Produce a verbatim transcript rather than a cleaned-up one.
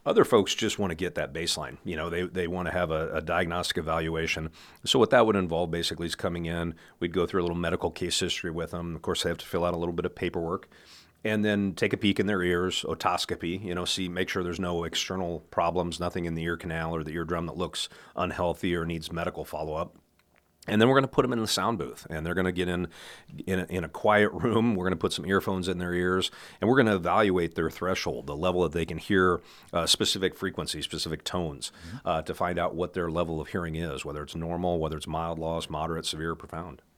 Other folks just want to get that baseline. You know, they, they want to have a, a diagnostic evaluation. So what that would involve basically is coming in, we'd go through a little medical case history with them. Of course, they have to fill out a little bit of paperwork and then take a peek in their ears, otoscopy, you know, see, make sure there's no external problems, nothing in the ear canal or the eardrum that looks unhealthy or needs medical follow-up. And then we're going to put them in the sound booth, and they're going to get in in a, in a quiet room. We're going to put some earphones in their ears, and we're going to evaluate their threshold, the level that they can hear uh, specific frequencies, specific tones, mm-hmm. uh, to find out what their level of hearing is, whether it's normal, whether it's mild loss, moderate, severe, profound.